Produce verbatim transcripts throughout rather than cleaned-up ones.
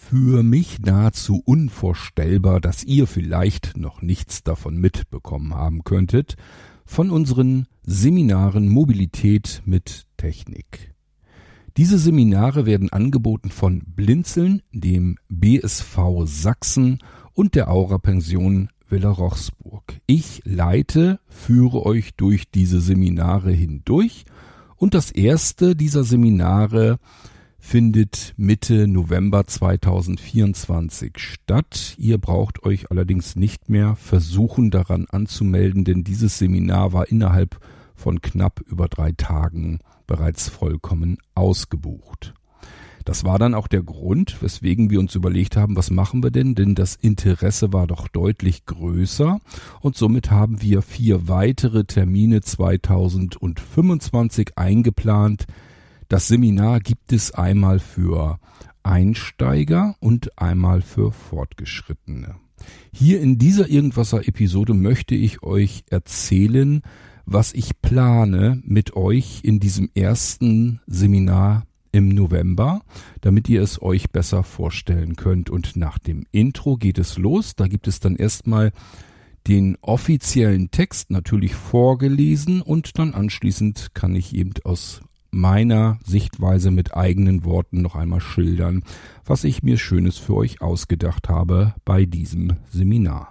Für mich nahezu unvorstellbar, dass ihr vielleicht noch nichts davon mitbekommen haben könntet, von unseren Seminaren Mobilität mit Technik. Diese Seminare werden angeboten von Blinzeln, dem B S V Sachsen und der Aura-Pension Villa-Rochsburg. Ich leite, führe euch durch diese Seminare hindurch und das erste dieser Seminare findet Mitte November zweitausendvierundzwanzig statt. Ihr braucht euch allerdings nicht mehr versuchen, daran anzumelden, denn dieses Seminar war innerhalb von knapp über drei Tagen bereits vollkommen ausgebucht. Das war dann auch der Grund, weswegen wir uns überlegt haben, was machen wir denn? Denn das Interesse war doch deutlich größer und somit haben wir vier weitere Termine zweitausendfünfundzwanzig eingeplant. Das Seminar gibt es einmal für Einsteiger und einmal für Fortgeschrittene. Hier in dieser Irgendwasser-Episode möchte ich euch erzählen, was ich plane mit euch in diesem ersten Seminar im November, damit ihr es euch besser vorstellen könnt. Und nach dem Intro geht es los. Da gibt es dann erstmal den offiziellen Text natürlich vorgelesen und dann anschließend kann ich eben aus meiner Sichtweise mit eigenen Worten noch einmal schildern, was ich mir Schönes für euch ausgedacht habe bei diesem Seminar.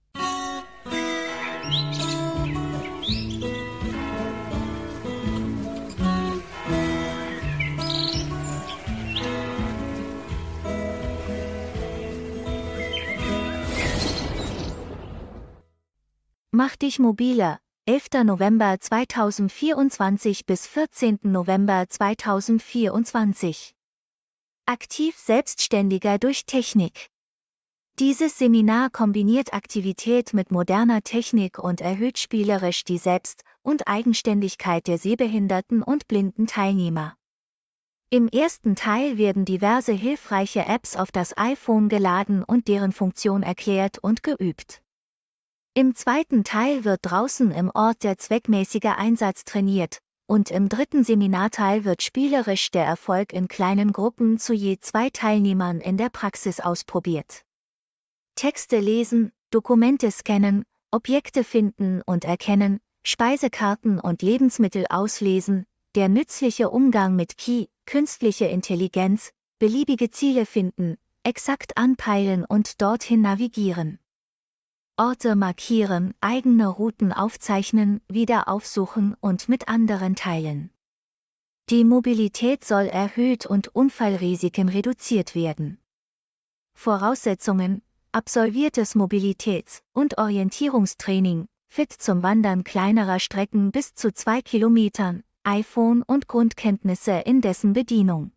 Mach dich mobiler. elfter November zweitausendvierundzwanzig bis vierzehnter November zweitausendvierundzwanzig. Aktiv selbstständiger durch Technik. Dieses Seminar kombiniert Aktivität mit moderner Technik und erhöht spielerisch die Selbst- und Eigenständigkeit der sehbehinderten und blinden Teilnehmer. Im ersten Teil werden diverse hilfreiche Apps auf das iPhone geladen und deren Funktion erklärt und geübt. Im zweiten Teil wird draußen im Ort der zweckmäßige Einsatz trainiert und im dritten Seminarteil wird spielerisch der Erfolg in kleinen Gruppen zu je zwei Teilnehmern in der Praxis ausprobiert. Texte lesen, Dokumente scannen, Objekte finden und erkennen, Speisekarten und Lebensmittel auslesen, der nützliche Umgang mit K I, künstliche Intelligenz, beliebige Ziele finden, exakt anpeilen und dorthin navigieren. Orte markieren, eigene Routen aufzeichnen, wieder aufsuchen und mit anderen teilen. Die Mobilität soll erhöht und Unfallrisiken reduziert werden. Voraussetzungen: absolviertes Mobilitäts- und Orientierungstraining, fit zum Wandern kleinerer Strecken bis zu zwei Kilometern, iPhone und Grundkenntnisse in dessen Bedienung.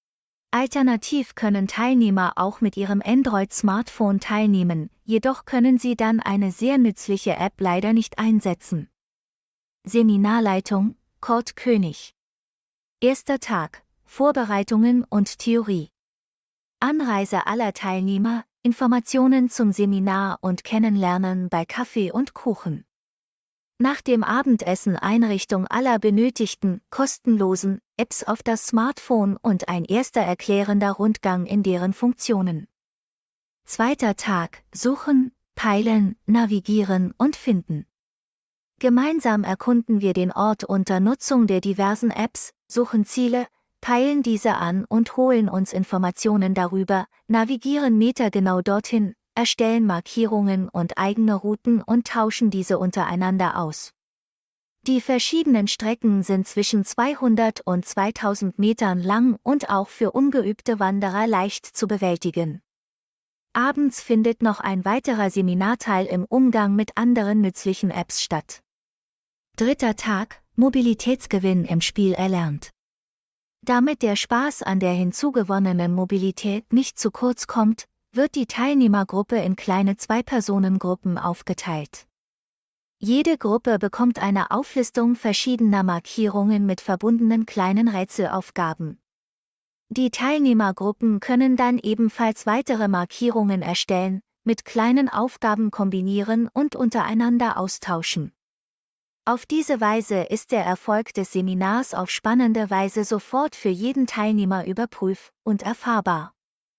Alternativ können Teilnehmer auch mit ihrem Android-Smartphone teilnehmen, jedoch können sie dann eine sehr nützliche App leider nicht einsetzen. Seminarleitung: Kurt König. Erster Tag: Vorbereitungen und Theorie. Anreise aller Teilnehmer, Informationen zum Seminar und Kennenlernen bei Kaffee und Kuchen. Nach dem Abendessen Einrichtung aller benötigten, kostenlosen Apps auf das Smartphone und ein erster erklärender Rundgang in deren Funktionen. Zweiter Tag: Suchen, Peilen, Navigieren und Finden. Gemeinsam erkunden wir den Ort unter Nutzung der diversen Apps, suchen Ziele, peilen diese an und holen uns Informationen darüber, navigieren metergenau dorthin, erstellen Markierungen und eigene Routen und tauschen diese untereinander aus. Die verschiedenen Strecken sind zwischen zweihundert und zweitausend Metern lang und auch für ungeübte Wanderer leicht zu bewältigen. Abends findet noch ein weiterer Seminarteil im Umgang mit anderen nützlichen Apps statt. Dritter Tag: Mobilitätsgewinn im Spiel erlernt. Damit der Spaß an der hinzugewonnenen Mobilität nicht zu kurz kommt, wird die Teilnehmergruppe in kleine Zwei-Personen-Gruppen aufgeteilt. Jede Gruppe bekommt eine Auflistung verschiedener Markierungen mit verbundenen kleinen Rätselaufgaben. Die Teilnehmergruppen können dann ebenfalls weitere Markierungen erstellen, mit kleinen Aufgaben kombinieren und untereinander austauschen. Auf diese Weise ist der Erfolg des Seminars auf spannende Weise sofort für jeden Teilnehmer überprüf- und erfahrbar.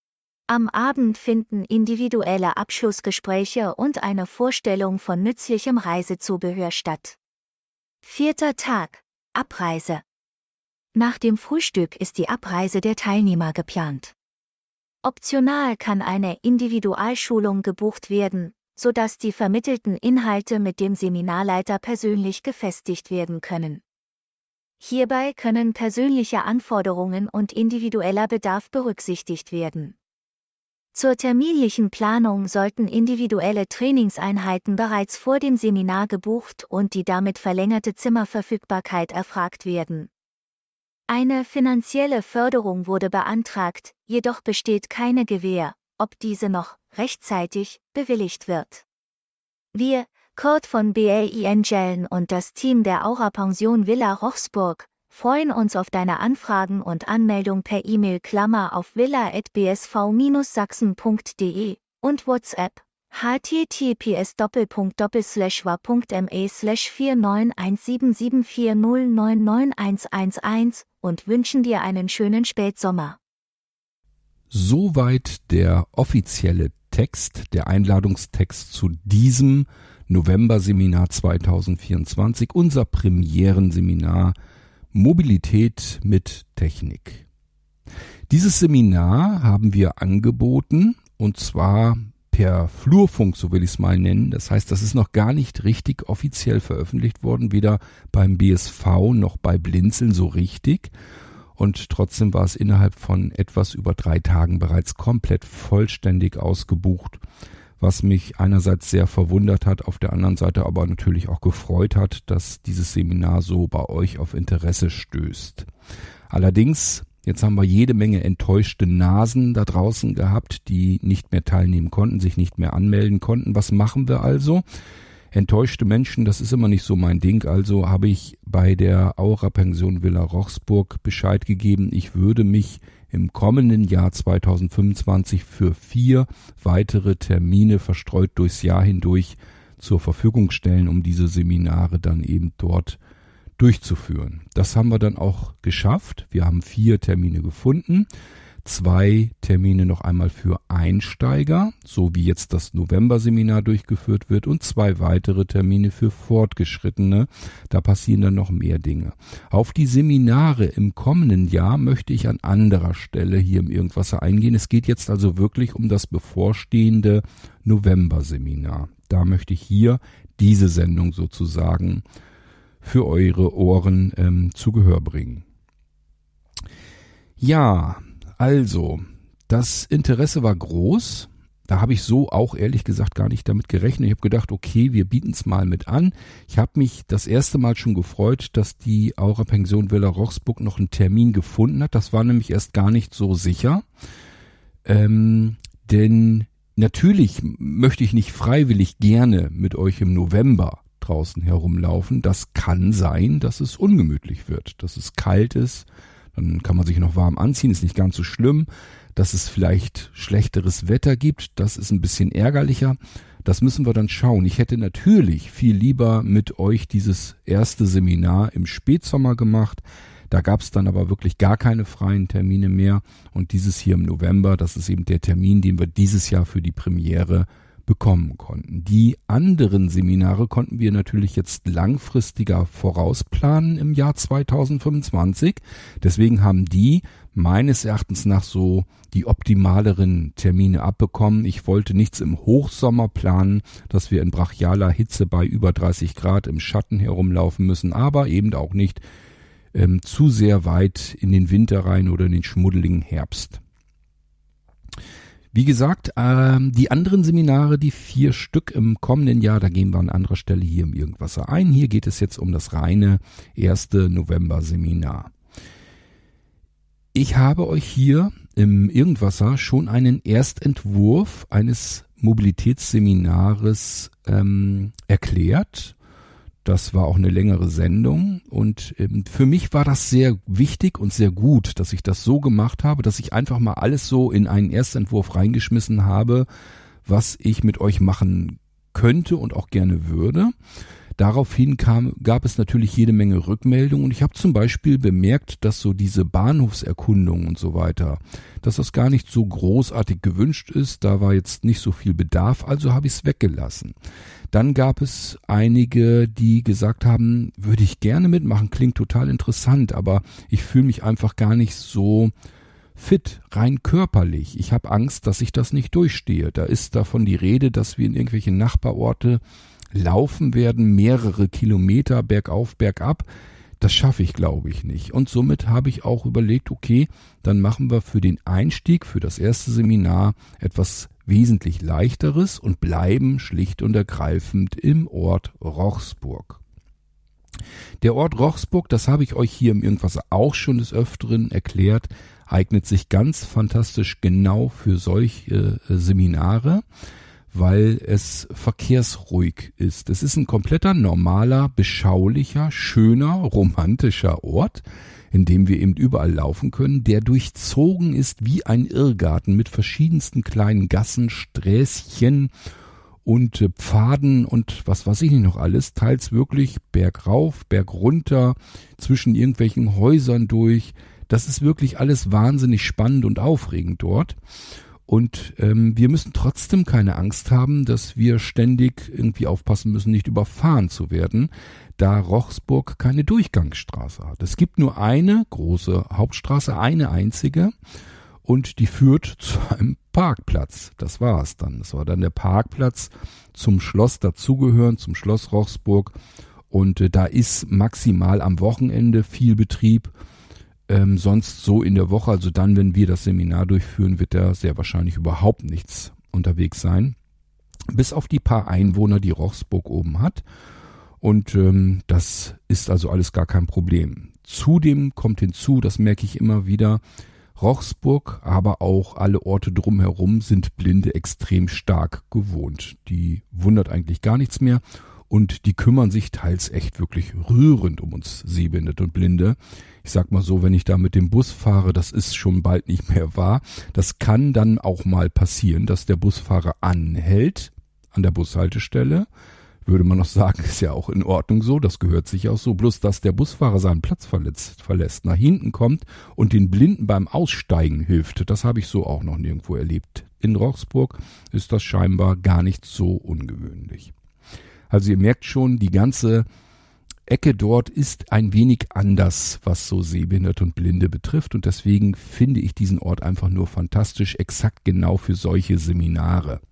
Am Abend finden individuelle Abschlussgespräche und eine Vorstellung von nützlichem Reisezubehör statt. Vierter Tag: Abreise. Nach dem Frühstück ist die Abreise der Teilnehmer geplant. Optional kann eine Individualschulung gebucht werden, sodass die vermittelten Inhalte mit dem Seminarleiter persönlich gefestigt werden können. Hierbei können persönliche Anforderungen und individueller Bedarf berücksichtigt werden. Zur terminlichen Planung sollten individuelle Trainingseinheiten bereits vor dem Seminar gebucht und die damit verlängerte Zimmerverfügbarkeit erfragt werden. Eine finanzielle Förderung wurde beantragt, jedoch besteht keine Gewähr, ob diese noch rechtzeitig bewilligt wird. Wir, Kurt von B L I Angellen und das Team der Aura Pension Villa Rochsburg, freuen uns auf deine Anfragen und Anmeldung per E-Mail Klammer auf villa at b s v dash sachsen punkt d e und WhatsApp https doppelpunkt doppel slash wa punkt me slash vier neun eins sieben sieben vier null neun neun eins eins eins und wünschen dir einen schönen Spätsommer. Soweit der offizielle Text, der Einladungstext zu diesem November-Seminar zweitausendvierundzwanzig, unser Premierenseminar Mobilität mit Technik. Dieses Seminar haben wir angeboten, und zwar per Flurfunk, so will ich es mal nennen. Das heißt, das ist noch gar nicht richtig offiziell veröffentlicht worden, weder beim B S V noch bei Blinzeln so richtig. Und trotzdem war es innerhalb von etwas über drei Tagen bereits komplett vollständig ausgebucht, was mich einerseits sehr verwundert hat, auf der anderen Seite aber natürlich auch gefreut hat, dass dieses Seminar so bei euch auf Interesse stößt. Allerdings, jetzt haben wir jede Menge enttäuschte Nasen da draußen gehabt, die nicht mehr teilnehmen konnten, sich nicht mehr anmelden konnten. Was machen wir also? Enttäuschte Menschen, das ist immer nicht so mein Ding, also habe ich bei der Aura Pension Villa Rochsburg Bescheid gegeben, ich würde mich im kommenden Jahr zweitausendfünfundzwanzig für vier weitere Termine verstreut durchs Jahr hindurch zur Verfügung stellen, um diese Seminare dann eben dort durchzuführen. Das haben wir dann auch geschafft. Wir haben vier Termine gefunden. Zwei Termine noch einmal für Einsteiger, so wie jetzt das November-Seminar durchgeführt wird, und zwei weitere Termine für Fortgeschrittene. Da passieren dann noch mehr Dinge. Auf die Seminare im kommenden Jahr möchte ich an anderer Stelle hier im Irgendwasser eingehen. Es geht jetzt also wirklich um das bevorstehende November-Seminar. Da möchte ich hier diese Sendung sozusagen für eure Ohren ähm, zu Gehör bringen. Ja, also, das Interesse war groß. Da habe ich so auch ehrlich gesagt gar nicht damit gerechnet. Ich habe gedacht, okay, wir bieten es mal mit an. Ich habe mich das erste Mal schon gefreut, dass die Aura Pension Villa Rochsburg noch einen Termin gefunden hat. Das war nämlich erst gar nicht so sicher. Ähm, denn natürlich möchte ich nicht freiwillig gerne mit euch im November draußen herumlaufen. Das kann sein, dass es ungemütlich wird, dass es kalt ist. Dann kann man sich noch warm anziehen, ist nicht ganz so schlimm. Dass es vielleicht schlechteres Wetter gibt, das ist ein bisschen ärgerlicher. Das müssen wir dann schauen. Ich hätte natürlich viel lieber mit euch dieses erste Seminar im Spätsommer gemacht. Da gab es dann aber wirklich gar keine freien Termine mehr. Und dieses hier im November, das ist eben der Termin, den wir dieses Jahr für die Premiere bekommen konnten. Die anderen Seminare konnten wir natürlich jetzt langfristiger vorausplanen im Jahr zweitausendfünfundzwanzig. Deswegen haben die meines Erachtens nach so die optimaleren Termine abbekommen. Ich wollte nichts im Hochsommer planen, dass wir in brachialer Hitze bei über dreißig Grad im Schatten herumlaufen müssen, aber eben auch nicht ähm, zu sehr weit in den Winter rein oder in den schmuddeligen Herbst. Wie gesagt, ähm, die anderen Seminare, die vier Stück im kommenden Jahr, da gehen wir an anderer Stelle hier im Irgendwasser ein. Hier geht es jetzt um das reine erste November-Seminar. Ich habe euch hier im Irgendwasser schon einen Erstentwurf eines Mobilitätsseminares ähm, erklärt. Das war auch eine längere Sendung und ähm, für mich war das sehr wichtig und sehr gut, dass ich das so gemacht habe, dass ich einfach mal alles so in einen Erstentwurf reingeschmissen habe, was ich mit euch machen könnte und auch gerne würde. Daraufhin kam, gab es natürlich jede Menge Rückmeldungen und ich habe zum Beispiel bemerkt, dass so diese Bahnhofserkundung und so weiter, dass das gar nicht so großartig gewünscht ist. Da war jetzt nicht so viel Bedarf, also habe ich es weggelassen. Dann gab es einige, die gesagt haben, würde ich gerne mitmachen, klingt total interessant, aber ich fühle mich einfach gar nicht so fit, rein körperlich. Ich habe Angst, dass ich das nicht durchstehe. Da ist davon die Rede, dass wir in irgendwelche Nachbarorte laufen werden, mehrere Kilometer bergauf, bergab. Das schaffe ich, glaube ich, nicht. Und somit habe ich auch überlegt, okay, dann machen wir für den Einstieg, für das erste Seminar etwas wesentlich leichteres und bleiben schlicht und ergreifend im Ort Rochsburg. Der Ort Rochsburg, das habe ich euch hier im Irgendwas auch schon des Öfteren erklärt, eignet sich ganz fantastisch genau für solche äh, Seminare, weil es verkehrsruhig ist. Es ist ein kompletter, normaler, beschaulicher, schöner, romantischer Ort, in dem wir eben überall laufen können, der durchzogen ist wie ein Irrgarten mit verschiedensten kleinen Gassen, Sträßchen und äh, Pfaden und was weiß ich nicht noch alles, teils wirklich bergauf, bergunter, zwischen irgendwelchen Häusern durch. Das ist wirklich alles wahnsinnig spannend und aufregend dort. Und ähm, wir müssen trotzdem keine Angst haben, dass wir ständig irgendwie aufpassen müssen, nicht überfahren zu werden, da Rochsburg keine Durchgangsstraße hat. Es gibt nur eine große Hauptstraße, eine einzige, und die führt zu einem Parkplatz. Das war es dann. Das war dann der Parkplatz zum Schloss dazugehören, zum Schloss Rochsburg. Und äh, da ist maximal am Wochenende viel Betrieb. Ähm, sonst so in der Woche, also dann, wenn wir das Seminar durchführen, wird da sehr wahrscheinlich überhaupt nichts unterwegs sein. Bis auf die paar Einwohner, die Rochsburg oben hat. Und ähm, das ist also alles gar kein Problem. Zudem kommt hinzu, das merke ich immer wieder, Rochsburg, aber auch alle Orte drumherum sind Blinde extrem stark gewohnt. Die wundert eigentlich gar nichts mehr. Und die kümmern sich teils echt wirklich rührend um uns Sehbehinderte und Blinde. Ich sag mal so, wenn ich da mit dem Bus fahre, das ist schon bald nicht mehr wahr. Das kann dann auch mal passieren, dass der Busfahrer anhält an der Bushaltestelle. Würde man noch sagen, ist ja auch in Ordnung so, das gehört sich auch so. Bloß, dass der Busfahrer seinen Platz verletzt, verlässt, nach hinten kommt und den Blinden beim Aussteigen hilft. Das habe ich so auch noch nirgendwo erlebt. In Rochsburg ist das scheinbar gar nicht so ungewöhnlich. Also ihr merkt schon, die ganze Ecke dort ist ein wenig anders, was so Sehbehinderte und Blinde betrifft. Und deswegen finde ich diesen Ort einfach nur fantastisch, exakt genau für solche Seminare.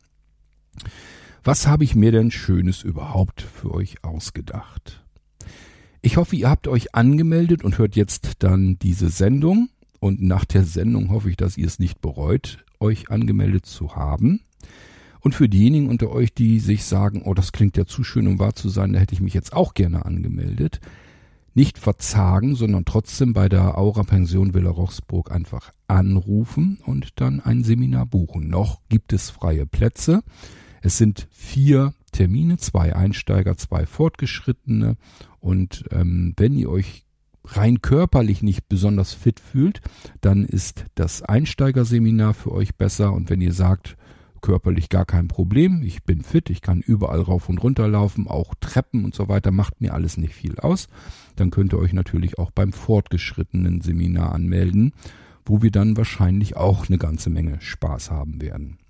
Was habe ich mir denn Schönes überhaupt für euch ausgedacht? Ich hoffe, ihr habt euch angemeldet und hört jetzt dann diese Sendung. Und nach der Sendung hoffe ich, dass ihr es nicht bereut, euch angemeldet zu haben. Und für diejenigen unter euch, die sich sagen, oh, das klingt ja zu schön, um wahr zu sein, da hätte ich mich jetzt auch gerne angemeldet, nicht verzagen, sondern trotzdem bei der Aura Pension Villa Rochsburg einfach anrufen und dann ein Seminar buchen. Noch gibt es freie Plätze. Es sind vier Termine, zwei Einsteiger, zwei Fortgeschrittene. Und ähm, wenn ihr euch rein körperlich nicht besonders fit fühlt, dann ist das Einsteigerseminar für euch besser. Und wenn ihr sagt, körperlich gar kein Problem, ich bin fit, ich kann überall rauf und runter laufen, auch Treppen und so weiter, macht mir alles nicht viel aus, dann könnt ihr euch natürlich auch beim fortgeschrittenen Seminar anmelden, wo wir dann wahrscheinlich auch eine ganze Menge Spaß haben werden.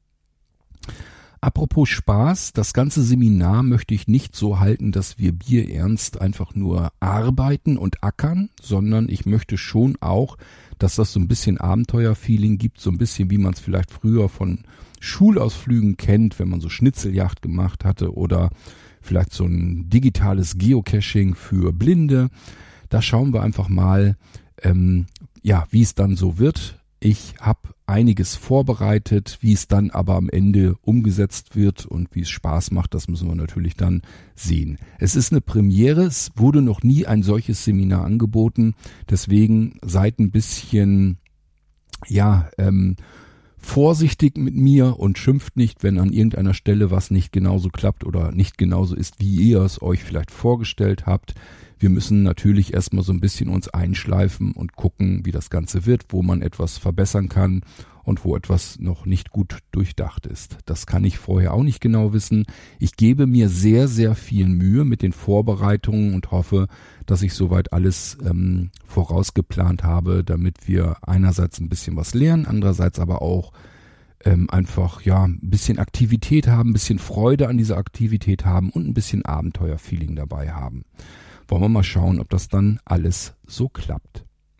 Apropos Spaß, das ganze Seminar möchte ich nicht so halten, dass wir bierernst einfach nur arbeiten und ackern, sondern ich möchte schon auch, dass das so ein bisschen Abenteuerfeeling gibt, so ein bisschen wie man es vielleicht früher von Schulausflügen kennt, wenn man so Schnitzeljagd gemacht hatte oder vielleicht so ein digitales Geocaching für Blinde. Da schauen wir einfach mal, ähm, ja, wie es dann so wird. Ich habe einiges vorbereitet, wie es dann aber am Ende umgesetzt wird und wie es Spaß macht, das müssen wir natürlich dann sehen. Es ist eine Premiere, es wurde noch nie ein solches Seminar angeboten, deswegen seid ein bisschen, ja, ähm, vorsichtig mit mir und schimpft nicht, wenn an irgendeiner Stelle was nicht genauso klappt oder nicht genauso ist, wie ihr es euch vielleicht vorgestellt habt. Wir müssen natürlich erstmal so ein bisschen uns einschleifen und gucken, wie das Ganze wird, wo man etwas verbessern kann. und wo etwas noch nicht gut durchdacht ist. Das kann ich vorher auch nicht genau wissen. Ich gebe mir sehr, sehr viel Mühe mit den Vorbereitungen und hoffe, dass ich soweit alles ähm, vorausgeplant habe, damit wir einerseits ein bisschen was lernen, andererseits aber auch ähm, einfach ja ein bisschen Aktivität haben, ein bisschen Freude an dieser Aktivität haben und ein bisschen Abenteuerfeeling dabei haben. Wollen wir mal schauen, ob das dann alles so klappt.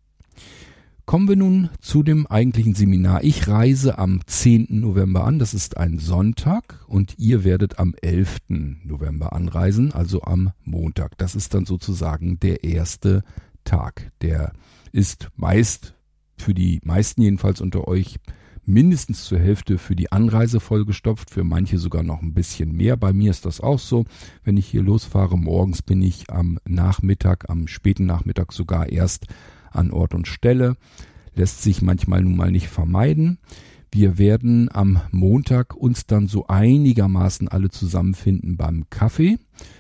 Kommen wir nun zu dem eigentlichen Seminar. Ich reise am zehnten November an, das ist ein Sonntag, und ihr werdet am elften November anreisen, also am Montag. Das ist dann sozusagen der erste Tag. Der ist meist, für die meisten jedenfalls unter euch, mindestens zur Hälfte für die Anreise vollgestopft, für manche sogar noch ein bisschen mehr. Bei mir ist das auch so. Wenn ich hier losfahre, morgens bin ich am Nachmittag, am späten Nachmittag sogar erst an Ort und Stelle. Lässt sich manchmal nun mal nicht vermeiden. Wir werden am Montag uns dann so einigermaßen alle zusammenfinden beim Kaffee.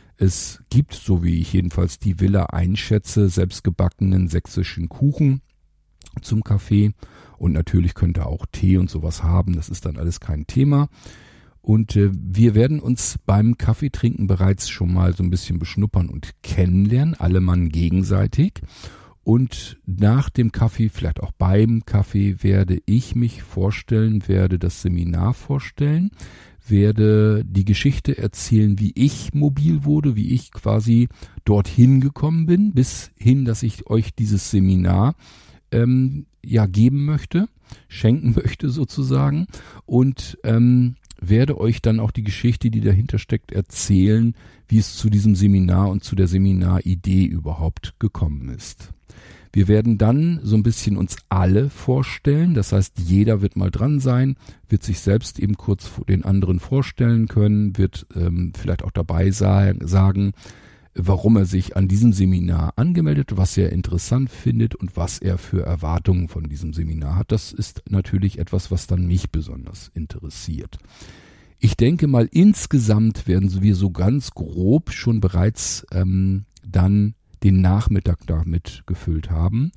Es gibt, so wie ich jedenfalls die Villa einschätze, selbstgebackenen sächsischen Kuchen zum Kaffee. Und natürlich könnt ihr auch Tee und sowas haben. Das ist dann alles kein Thema. Und äh, wir werden uns beim Kaffeetrinken bereits schon mal so ein bisschen beschnuppern und kennenlernen. Alle Mann gegenseitig. Und nach dem Kaffee, vielleicht auch beim Kaffee, werde ich mich vorstellen, werde das Seminar vorstellen, werde die Geschichte erzählen, wie ich mobil wurde, wie ich quasi dorthin gekommen bin, bis hin, dass ich euch dieses Seminar ähm, ja geben möchte, schenken möchte sozusagen, und ähm, werde euch dann auch die Geschichte, die dahinter steckt, erzählen, wie es zu diesem Seminar und zu der Seminaridee überhaupt gekommen ist. Wir werden dann so ein bisschen uns alle vorstellen, das heißt, jeder wird mal dran sein, wird sich selbst eben kurz den anderen vorstellen können, wird ähm, vielleicht auch dabei sagen, warum er sich an diesem Seminar angemeldet hat, was er interessant findet und was er für Erwartungen von diesem Seminar hat. Das ist natürlich etwas, was dann mich besonders interessiert. Ich denke mal, insgesamt werden wir so ganz grob schon bereits ähm, dann den Nachmittag damit gefüllt haben.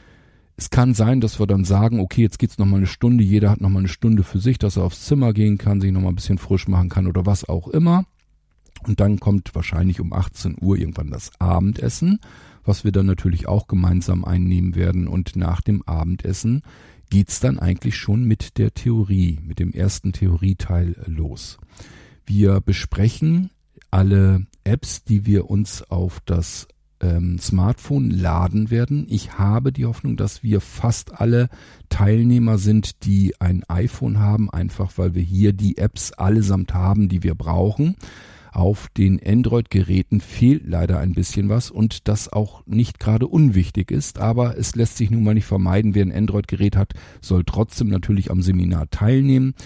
Es kann sein, dass wir dann sagen, okay, jetzt geht's noch mal eine Stunde, jeder hat noch mal eine Stunde für sich, dass er aufs Zimmer gehen kann, sich noch mal ein bisschen frisch machen kann oder was auch immer. Und dann kommt wahrscheinlich um achtzehn Uhr irgendwann das Abendessen, was wir dann natürlich auch gemeinsam einnehmen werden. Und nach dem Abendessen geht's dann eigentlich schon mit der Theorie, mit dem ersten Theorieteil los. Wir besprechen alle Apps, die wir uns auf das ähm, Smartphone laden werden. Ich habe die Hoffnung, dass wir fast alle Teilnehmer sind, die ein iPhone haben, einfach weil wir hier die Apps allesamt haben, die wir brauchen. Auf den Android-Geräten fehlt leider ein bisschen was und das auch nicht gerade unwichtig ist, aber es lässt sich nun mal nicht vermeiden. Wer ein Android-Gerät hat, soll trotzdem natürlich am Seminar teilnehmen.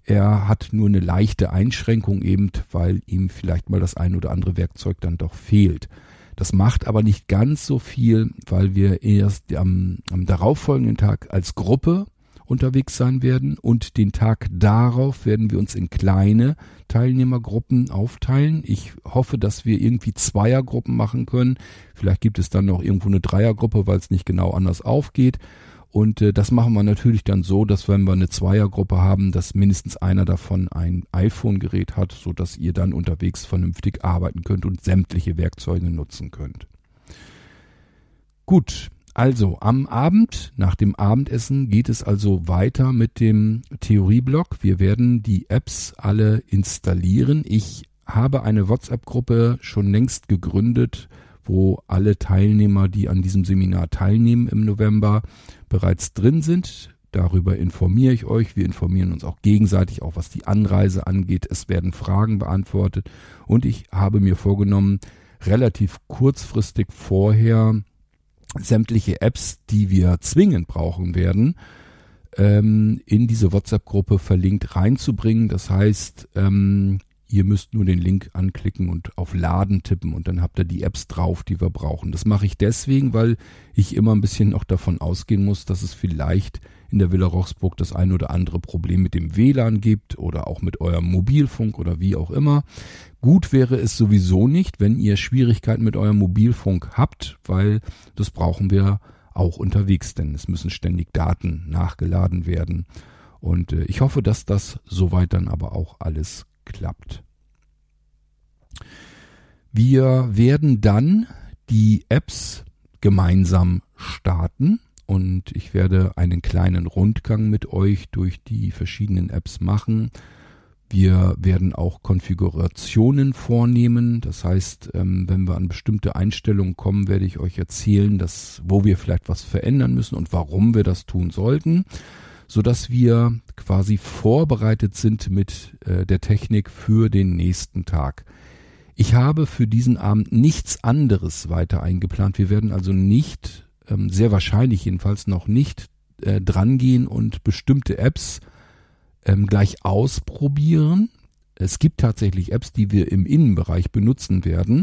Er hat nur eine leichte Einschränkung eben, weil ihm vielleicht mal das ein oder andere Werkzeug dann doch fehlt. Das macht aber nicht ganz so viel, weil wir erst am, am darauffolgenden Tag als Gruppe unterwegs sein werden und den Tag darauf werden wir uns in kleine Teilnehmergruppen aufteilen. Ich hoffe, dass wir irgendwie Zweiergruppen machen können. Vielleicht gibt es dann noch irgendwo eine Dreiergruppe, weil es nicht genau anders aufgeht. Und äh, das machen wir natürlich dann so, dass wenn wir eine Zweiergruppe haben, dass mindestens einer davon ein iPhone-Gerät hat, so dass ihr dann unterwegs vernünftig arbeiten könnt und sämtliche Werkzeuge nutzen könnt. Gut. Also am Abend, nach dem Abendessen geht es also weiter mit dem Theorieblock. Wir werden die Apps alle installieren. Ich habe eine WhatsApp-Gruppe schon längst gegründet, wo alle Teilnehmer, die an diesem Seminar teilnehmen im November, bereits drin sind. Darüber informiere ich euch. Wir informieren uns auch gegenseitig, auch was die Anreise angeht. Es werden Fragen beantwortet und ich habe mir vorgenommen, relativ kurzfristig vorher sämtliche Apps, die wir zwingend brauchen werden, ähm, in diese WhatsApp-Gruppe verlinkt reinzubringen. Das heißt, ähm, ihr müsst nur den Link anklicken und auf Laden tippen und dann habt ihr die Apps drauf, die wir brauchen. Das mache ich deswegen, weil ich immer ein bisschen noch davon ausgehen muss, dass es vielleicht in der Villa Rochsburg das ein oder andere Problem mit dem W L A N gibt oder auch mit eurem Mobilfunk oder wie auch immer. Gut wäre es sowieso nicht, wenn ihr Schwierigkeiten mit eurem Mobilfunk habt, weil das brauchen wir auch unterwegs, denn es müssen ständig Daten nachgeladen werden. Und äh, ich hoffe, dass das soweit dann aber auch alles klappt. Wir werden dann die Apps gemeinsam starten und ich werde einen kleinen Rundgang mit euch durch die verschiedenen Apps machen. Wir werden auch Konfigurationen vornehmen. Das heißt, ähm, wenn wir an bestimmte Einstellungen kommen, werde ich euch erzählen, dass, wo wir vielleicht was verändern müssen und warum wir das tun sollten, sodass wir quasi vorbereitet sind mit äh, der Technik für den nächsten Tag. Ich habe für diesen Abend nichts anderes weiter eingeplant. Wir werden also nicht, ähm, sehr wahrscheinlich jedenfalls noch nicht äh, drangehen und bestimmte Apps ähm, gleich ausprobieren. Es gibt tatsächlich Apps, die wir im Innenbereich benutzen werden,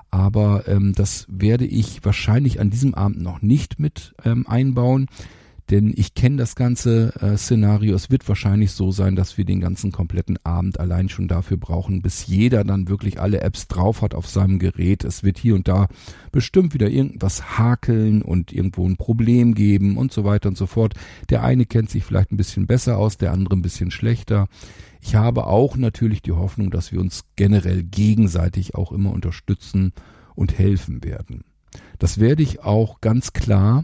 aber ähm, das werde ich wahrscheinlich an diesem Abend noch nicht mit ähm, einbauen. Denn ich kenne das ganze äh, Szenario. Es wird wahrscheinlich so sein, dass wir den ganzen kompletten Abend allein schon dafür brauchen, bis jeder dann wirklich alle Apps drauf hat auf seinem Gerät. Es wird hier und da bestimmt wieder irgendwas hakeln und irgendwo ein Problem geben und so weiter und so fort. Der eine kennt sich vielleicht ein bisschen besser aus, der andere ein bisschen schlechter. Ich habe auch natürlich die Hoffnung, dass wir uns generell gegenseitig auch immer unterstützen und helfen werden. Das werde ich auch ganz klar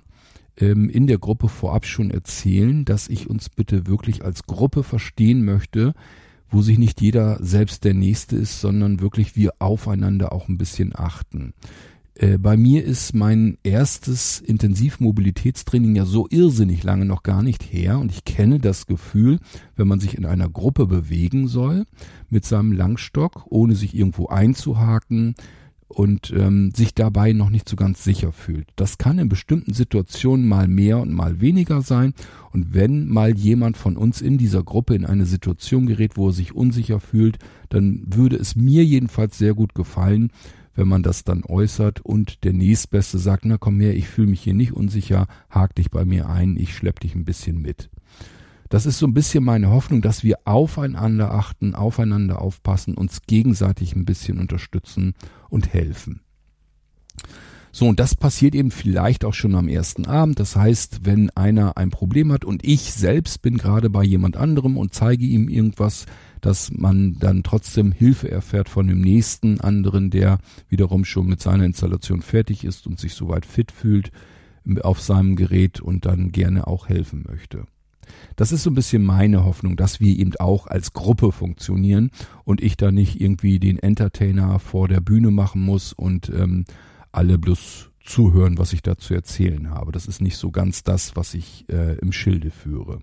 in der Gruppe vorab schon erzählen, dass ich uns bitte wirklich als Gruppe verstehen möchte, wo sich nicht jeder selbst der Nächste ist, sondern wirklich wir aufeinander auch ein bisschen achten. Äh, bei mir ist mein erstes Intensivmobilitätstraining ja so irrsinnig lange noch gar nicht her und ich kenne das Gefühl, wenn man sich in einer Gruppe bewegen soll, mit seinem Langstock, ohne sich irgendwo einzuhaken, und ähm, sich dabei noch nicht so ganz sicher fühlt. Das kann in bestimmten Situationen mal mehr und mal weniger sein. Und wenn mal jemand von uns in dieser Gruppe in eine Situation gerät, wo er sich unsicher fühlt, dann würde es mir jedenfalls sehr gut gefallen, wenn man das dann äußert und der Nächstbeste sagt, na komm her, ich fühle mich hier nicht unsicher, hak dich bei mir ein, ich schlepp dich ein bisschen mit. Das ist so ein bisschen meine Hoffnung, dass wir aufeinander achten, aufeinander aufpassen, uns gegenseitig ein bisschen unterstützen und helfen. So, und das passiert eben vielleicht auch schon am ersten Abend. Das heißt, wenn einer ein Problem hat und ich selbst bin gerade bei jemand anderem und zeige ihm irgendwas, dass man dann trotzdem Hilfe erfährt von dem nächsten anderen, der wiederum schon mit seiner Installation fertig ist und sich soweit fit fühlt auf seinem Gerät und dann gerne auch helfen möchte. Das ist so ein bisschen meine Hoffnung, dass wir eben auch als Gruppe funktionieren und ich da nicht irgendwie den Entertainer vor der Bühne machen muss und ähm, alle bloß zuhören, was ich da zu erzählen habe. Das ist nicht so ganz das, was ich äh, im Schilde führe.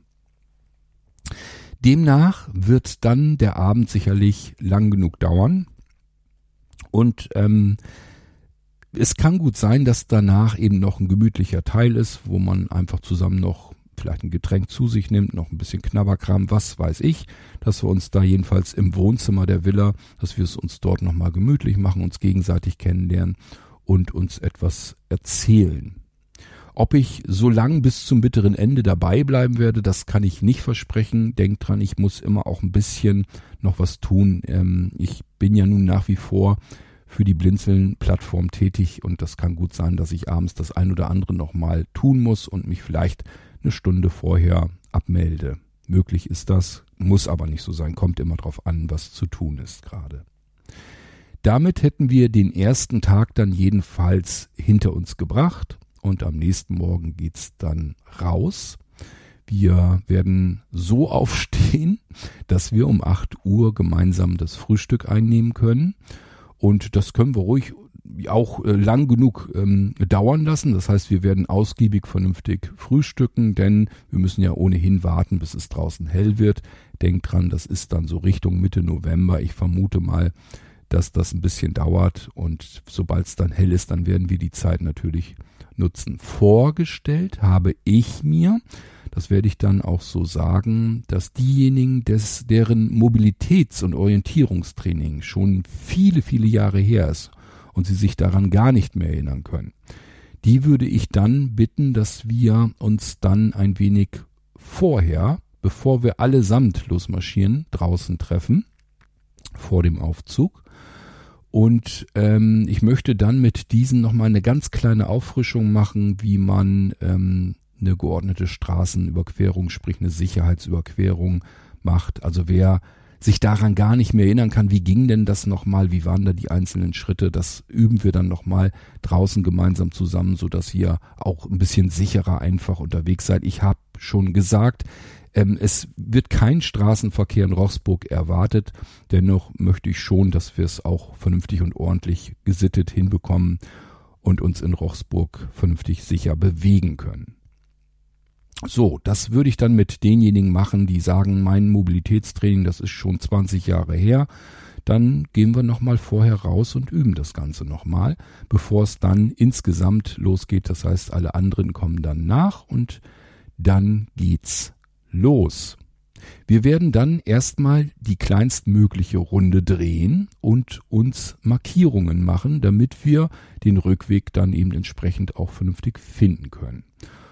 Demnach wird dann der Abend sicherlich lang genug dauern und ähm, es kann gut sein, dass danach eben noch ein gemütlicher Teil ist, wo man einfach zusammen noch vielleicht ein Getränk zu sich nimmt, noch ein bisschen Knabberkram, was weiß ich, dass wir uns da jedenfalls im Wohnzimmer der Villa, dass wir es uns dort nochmal gemütlich machen, uns gegenseitig kennenlernen und uns etwas erzählen. Ob ich so lang bis zum bitteren Ende dabei bleiben werde, das kann ich nicht versprechen. Denkt dran, ich muss immer auch ein bisschen noch was tun. Ähm, ich bin ja nun nach wie vor für die Blinzeln-Plattform tätig und das kann gut sein, dass ich abends das ein oder andere nochmal tun muss und mich vielleicht eine Stunde vorher abmelde. Möglich ist das, muss aber nicht so sein, kommt immer drauf an, was zu tun ist gerade. Damit hätten wir den ersten Tag dann jedenfalls hinter uns gebracht und am nächsten Morgen geht's dann raus. Wir werden so aufstehen, dass wir um acht Uhr gemeinsam das Frühstück einnehmen können und das können wir ruhig auch äh, lang genug ähm, dauern lassen. Das heißt, wir werden ausgiebig vernünftig frühstücken, denn wir müssen ja ohnehin warten, bis es draußen hell wird. Denkt dran, das ist dann so Richtung Mitte November. Ich vermute mal, dass das ein bisschen dauert und sobald es dann hell ist, dann werden wir die Zeit natürlich nutzen. Vorgestellt habe ich mir, das werde ich dann auch so sagen, dass diejenigen, des, deren Mobilitäts- und Orientierungstraining schon viele, viele Jahre her ist, und sie sich daran gar nicht mehr erinnern können. Die würde ich dann bitten, dass wir uns dann ein wenig vorher, bevor wir allesamt losmarschieren, draußen treffen, vor dem Aufzug. Und ähm, ich möchte dann mit diesen nochmal eine ganz kleine Auffrischung machen, wie man ähm, eine geordnete Straßenüberquerung, sprich eine Sicherheitsüberquerung macht. Also wer sich daran gar nicht mehr erinnern kann, wie ging denn das nochmal, wie waren da die einzelnen Schritte, das üben wir dann nochmal draußen gemeinsam zusammen, sodass ihr auch ein bisschen sicherer einfach unterwegs seid. Ich habe schon gesagt, ähm, es wird kein Straßenverkehr in Rochsburg erwartet, dennoch möchte ich schon, dass wir es auch vernünftig und ordentlich gesittet hinbekommen und uns in Rochsburg vernünftig sicher bewegen können. So, das würde ich dann mit denjenigen machen, die sagen, mein Mobilitätstraining, das ist schon zwanzig Jahre her. Dann gehen wir nochmal vorher raus und üben das Ganze nochmal, bevor es dann insgesamt losgeht. Das heißt, alle anderen kommen dann nach und dann geht's los. Wir werden dann erstmal die kleinstmögliche Runde drehen und uns Markierungen machen, damit wir den Rückweg dann eben entsprechend auch vernünftig finden können.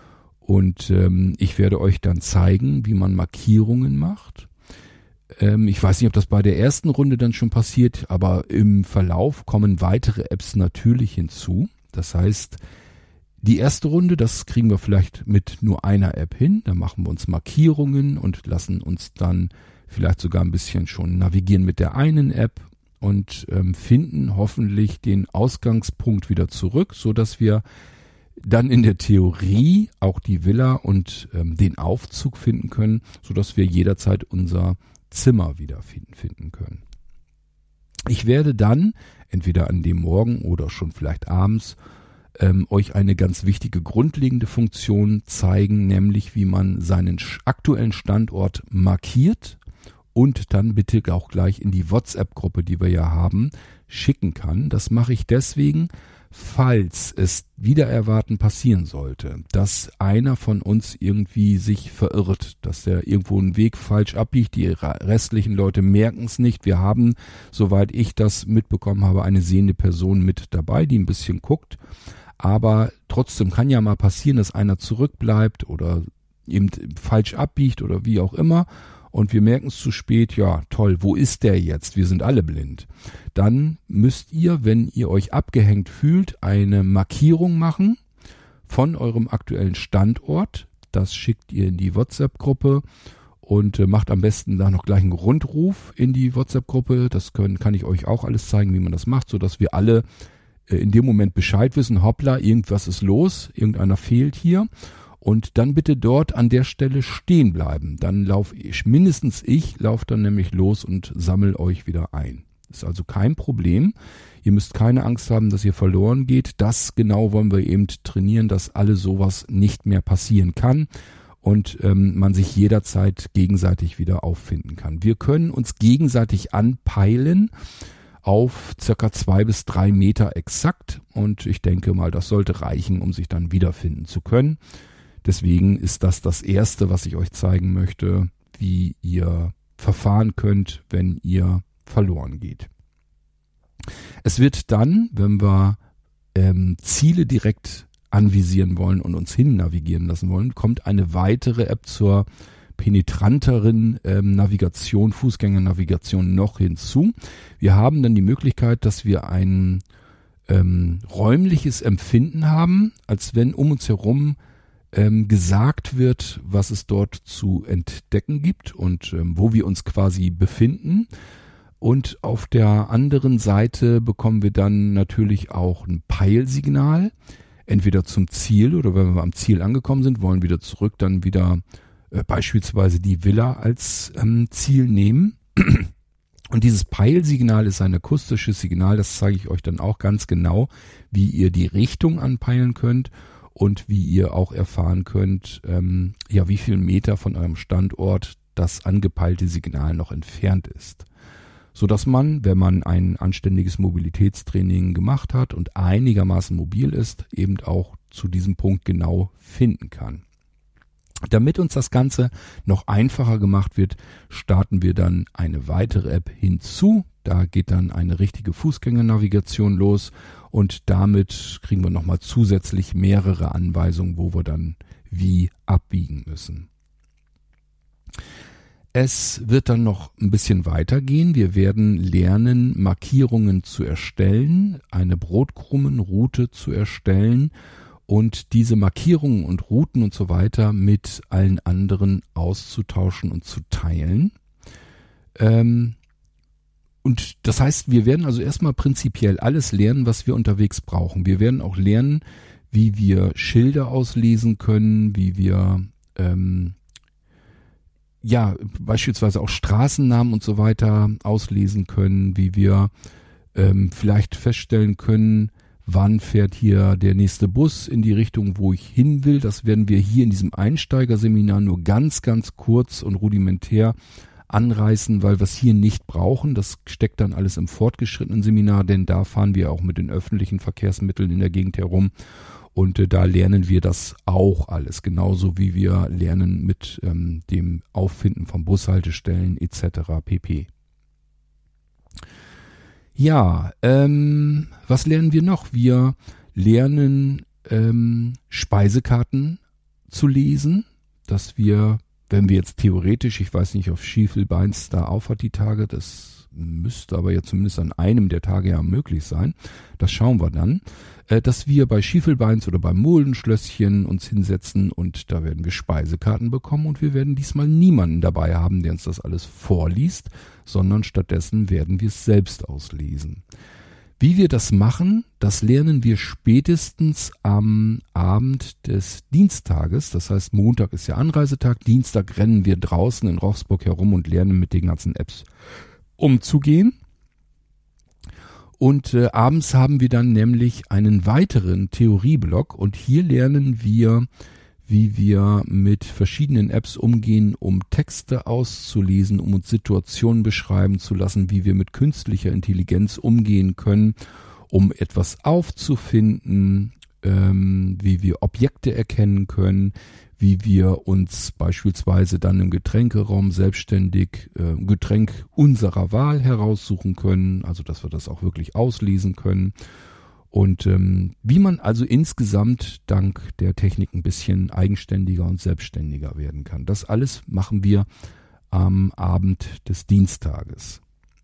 Und ähm, ich werde euch dann zeigen, wie man Markierungen macht. Ähm, ich weiß nicht, ob das bei der ersten Runde dann schon passiert, aber im Verlauf kommen weitere Apps natürlich hinzu. Das heißt, die erste Runde, das kriegen wir vielleicht mit nur einer App hin. Da machen wir uns Markierungen und lassen uns dann vielleicht sogar ein bisschen schon navigieren mit der einen App und ähm, finden hoffentlich den Ausgangspunkt wieder zurück, so dass wir dann in der Theorie auch die Villa und ähm, den Aufzug finden können, so dass wir jederzeit unser Zimmer wieder finden, finden können. Ich werde dann entweder an dem Morgen oder schon vielleicht abends ähm, euch eine ganz wichtige grundlegende Funktion zeigen, nämlich wie man seinen aktuellen Standort markiert und dann bitte auch gleich in die WhatsApp-Gruppe, die wir ja haben, schicken kann. Das mache ich deswegen, falls es wider Erwarten passieren sollte, dass einer von uns irgendwie sich verirrt, dass der irgendwo einen Weg falsch abbiegt, die restlichen Leute merken es nicht. Wir haben, soweit ich das mitbekommen habe, eine sehende Person mit dabei, die ein bisschen guckt, aber trotzdem kann ja mal passieren, dass einer zurückbleibt oder eben falsch abbiegt oder wie auch immer. Und wir merken es zu spät, ja toll, wo ist der jetzt? Wir sind alle blind. Dann müsst ihr, wenn ihr euch abgehängt fühlt, eine Markierung machen von eurem aktuellen Standort. Das schickt ihr in die WhatsApp-Gruppe und äh, macht am besten da noch gleich einen Rundruf in die WhatsApp-Gruppe. Das können, kann ich euch auch alles zeigen, wie man das macht, sodass wir alle äh, in dem Moment Bescheid wissen, hoppla, irgendwas ist los, irgendeiner fehlt hier. Und dann bitte dort an der Stelle stehen bleiben. Dann laufe ich, mindestens ich, laufe dann nämlich los und sammle euch wieder ein. Ist also kein Problem. Ihr müsst keine Angst haben, dass ihr verloren geht. Das genau wollen wir eben trainieren, dass alle sowas nicht mehr passieren kann und ähm, man sich jederzeit gegenseitig wieder auffinden kann. Wir können uns gegenseitig anpeilen auf circa zwei bis drei Meter exakt und ich denke mal, das sollte reichen, um sich dann wiederfinden zu können. Deswegen ist das das Erste, was ich euch zeigen möchte, wie ihr verfahren könnt, wenn ihr verloren geht. Es wird dann, wenn wir ähm, Ziele direkt anvisieren wollen und uns hin navigieren lassen wollen, kommt eine weitere App zur penetranteren ähm, Navigation, Fußgängernavigation noch hinzu. Wir haben dann die Möglichkeit, dass wir ein ähm, räumliches Empfinden haben, als wenn um uns herum Ähm, gesagt wird, was es dort zu entdecken gibt und ähm, wo wir uns quasi befinden. Und auf der anderen Seite bekommen wir dann natürlich auch ein Peilsignal, entweder zum Ziel oder wenn wir am Ziel angekommen sind, wollen wieder zurück, dann wieder äh, beispielsweise die Villa als ähm, Ziel nehmen. Und dieses Peilsignal ist ein akustisches Signal, das zeige ich euch dann auch ganz genau, wie ihr die Richtung anpeilen könnt. Und wie ihr auch erfahren könnt, ähm, ja, wie viel Meter von eurem Standort das angepeilte Signal noch entfernt ist. So dass man, wenn man ein anständiges Mobilitätstraining gemacht hat und einigermaßen mobil ist, eben auch zu diesem Punkt genau finden kann. Damit uns das Ganze noch einfacher gemacht wird, starten wir dann eine weitere App hinzu. Da geht dann eine richtige Fußgängernavigation los und damit kriegen wir nochmal zusätzlich mehrere Anweisungen, wo wir dann wie abbiegen müssen. Es wird dann noch ein bisschen weitergehen. Wir werden lernen, Markierungen zu erstellen, eine Brotkrumenroute zu erstellen und diese Markierungen und Routen und so weiter mit allen anderen auszutauschen und zu teilen. Ähm, und das heißt, wir werden also erstmal prinzipiell alles lernen, was wir unterwegs brauchen. Wir werden auch lernen, wie wir Schilder auslesen können, wie wir ähm, ja beispielsweise auch Straßennamen und so weiter auslesen können, wie wir ähm, vielleicht feststellen können, wann fährt hier der nächste Bus in die Richtung, wo ich hin will. Das werden wir hier in diesem Einsteigerseminar nur ganz, ganz kurz und rudimentär anreißen, weil wir es hier nicht brauchen. Das steckt dann alles im fortgeschrittenen Seminar, denn da fahren wir auch mit den öffentlichen Verkehrsmitteln in der Gegend herum. Und äh, da lernen wir das auch alles, genauso wie wir lernen mit ähm, dem Auffinden von Bushaltestellen et cetera pp. Ja, ähm, was lernen wir noch? Wir lernen ähm, Speisekarten zu lesen, dass wir, wenn wir jetzt theoretisch, ich weiß nicht, auf Schiefelbeins da aufhat die Tage, das müsste aber ja zumindest an einem der Tage ja möglich sein, das schauen wir dann, äh, dass wir bei Schiefelbeins oder beim Muldenschlösschen uns hinsetzen und da werden wir Speisekarten bekommen und wir werden diesmal niemanden dabei haben, der uns das alles vorliest, sondern stattdessen werden wir es selbst auslesen. Wie wir das machen, das lernen wir spätestens am Abend des Dienstages. Das heißt, Montag ist ja Anreisetag, Dienstag rennen wir draußen in Rochsburg herum und lernen mit den ganzen Apps umzugehen. Und äh, abends haben wir dann nämlich einen weiteren Theorieblock und hier lernen wir, wie wir mit verschiedenen Apps umgehen, um Texte auszulesen, um uns Situationen beschreiben zu lassen, wie wir mit künstlicher Intelligenz umgehen können, um etwas aufzufinden, ähm, wie wir Objekte erkennen können, wie wir uns beispielsweise dann im Getränkeraum selbstständig äh, Getränk unserer Wahl heraussuchen können, also dass wir das auch wirklich auslesen können. Und ähm, wie man also insgesamt dank der Technik ein bisschen eigenständiger und selbstständiger werden kann. Das alles machen wir am Abend des Dienstages.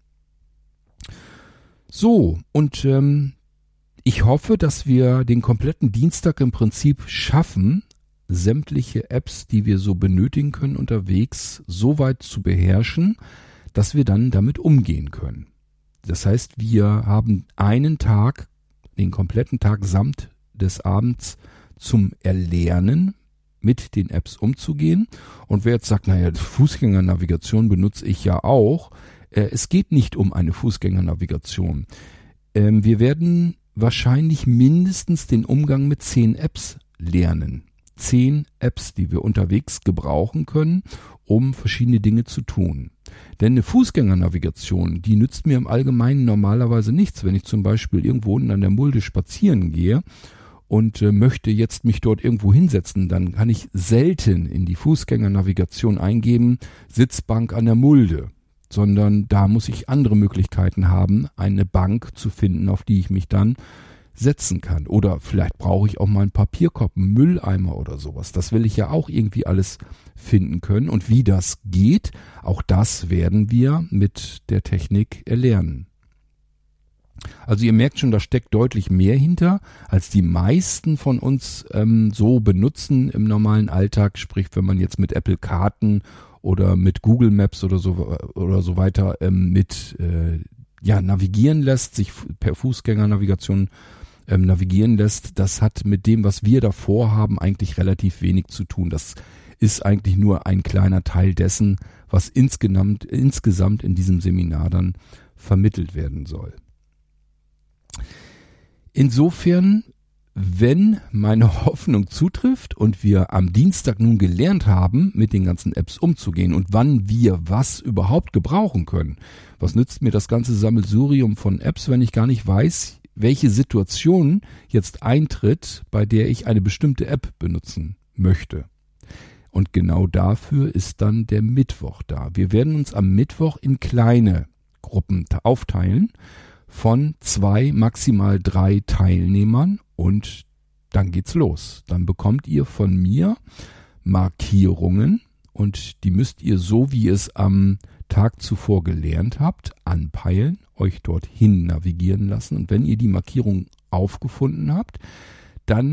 So, und ähm, ich hoffe, dass wir den kompletten Dienstag im Prinzip schaffen, sämtliche Apps, die wir so benötigen können unterwegs, so weit zu beherrschen, dass wir dann damit umgehen können. Das heißt, wir haben einen Tag, den kompletten Tag samt des Abends zum Erlernen, mit den Apps umzugehen. Und wer jetzt sagt, naja, Fußgängernavigation benutze ich ja auch. Äh, es geht nicht um eine Fußgängernavigation. Ähm, wir werden wahrscheinlich mindestens den Umgang mit zehn Apps lernen. Zehn Apps, die wir unterwegs gebrauchen können, um verschiedene Dinge zu tun. Denn eine Fußgängernavigation, die nützt mir im Allgemeinen normalerweise nichts, wenn ich zum Beispiel irgendwo unten an der Mulde spazieren gehe und äh, möchte jetzt mich dort irgendwo hinsetzen, dann kann ich selten in die Fußgängernavigation eingeben, Sitzbank an der Mulde, sondern da muss ich andere Möglichkeiten haben, eine Bank zu finden, auf die ich mich dann setzen kann. Oder vielleicht brauche ich auch mal einen Papierkorb, einen Mülleimer oder sowas. Das will ich ja auch irgendwie alles finden können. Und wie das geht, auch das werden wir mit der Technik erlernen. Also ihr merkt schon, da steckt deutlich mehr hinter, als die meisten von uns ähm, so benutzen im normalen Alltag. Sprich, wenn man jetzt mit Apple Karten oder mit Google Maps oder so oder so weiter ähm, mit äh, ja navigieren lässt, sich per Fußgängernavigation ähm, navigieren lässt, das hat mit dem, was wir da vorhaben, eigentlich relativ wenig zu tun. Das ist eigentlich nur ein kleiner Teil dessen, was insgesamt, insgesamt in diesem Seminar dann vermittelt werden soll. Insofern, wenn meine Hoffnung zutrifft und wir am Dienstag nun gelernt haben, mit den ganzen Apps umzugehen und wann wir was überhaupt gebrauchen können, was nützt mir das ganze Sammelsurium von Apps, wenn ich gar nicht weiß, welche Situation jetzt eintritt, bei der ich eine bestimmte App benutzen möchte. Und genau dafür ist dann der Mittwoch da. Wir werden uns am Mittwoch in kleine Gruppen aufteilen von zwei, maximal drei Teilnehmern und dann geht's los. Dann bekommt ihr von mir Markierungen und die müsst ihr so, wie ihr es am Tag zuvor gelernt habt, anpeilen, euch dorthin navigieren lassen und wenn ihr die Markierung aufgefunden habt, dann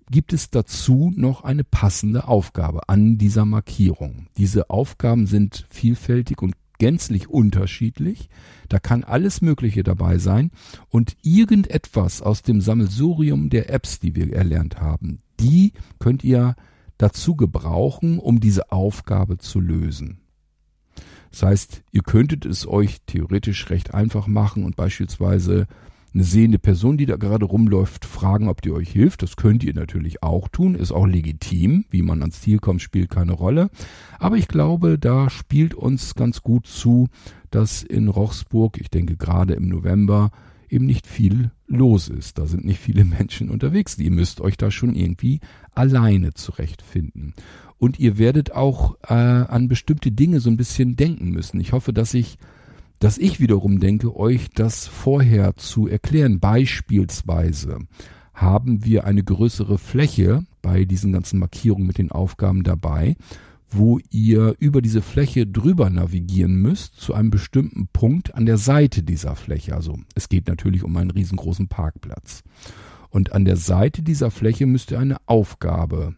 gibt es dazu noch eine passende Aufgabe an dieser Markierung. Diese Aufgaben sind vielfältig und gänzlich unterschiedlich. Da kann alles Mögliche dabei sein und irgendetwas aus dem Sammelsurium der Apps, die wir erlernt haben, die könnt ihr dazu gebrauchen, um diese Aufgabe zu lösen. Das heißt, ihr könntet es euch theoretisch recht einfach machen und beispielsweise eine sehende Person, die da gerade rumläuft, fragen, ob die euch hilft. Das könnt ihr natürlich auch tun, ist auch legitim. Wie man ans Ziel kommt, spielt keine Rolle. Aber ich glaube, da spielt uns ganz gut zu, dass in Rochsburg, ich denke gerade im November, eben nicht viel los ist. Da sind nicht viele Menschen unterwegs. Ihr müsst euch da schon irgendwie alleine zurechtfinden. Und ihr werdet auch äh, an bestimmte Dinge so ein bisschen denken müssen. Ich hoffe, dass ich dass ich wiederum denke, euch das vorher zu erklären. Beispielsweise haben wir eine größere Fläche bei diesen ganzen Markierungen mit den Aufgaben dabei, wo ihr über diese Fläche drüber navigieren müsst zu einem bestimmten Punkt an der Seite dieser Fläche. Also es geht natürlich um einen riesengroßen Parkplatz. Und an der Seite dieser Fläche müsst ihr eine Aufgabe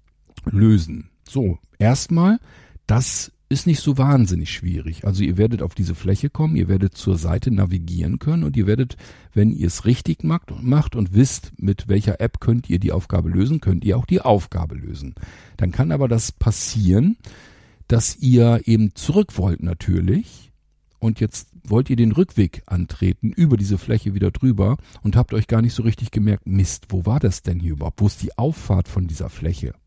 lösen. So, erstmal, das ist nicht so wahnsinnig schwierig. Also ihr werdet auf diese Fläche kommen, ihr werdet zur Seite navigieren können und ihr werdet, wenn ihr es richtig macht und, macht und wisst, mit welcher App könnt ihr die Aufgabe lösen, könnt ihr auch die Aufgabe lösen. Dann kann aber das passieren, dass ihr eben zurück wollt natürlich und jetzt wollt ihr den Rückweg antreten, über diese Fläche wieder drüber und habt euch gar nicht so richtig gemerkt, Mist, wo war das denn hier überhaupt? Wo ist die Auffahrt von dieser Fläche?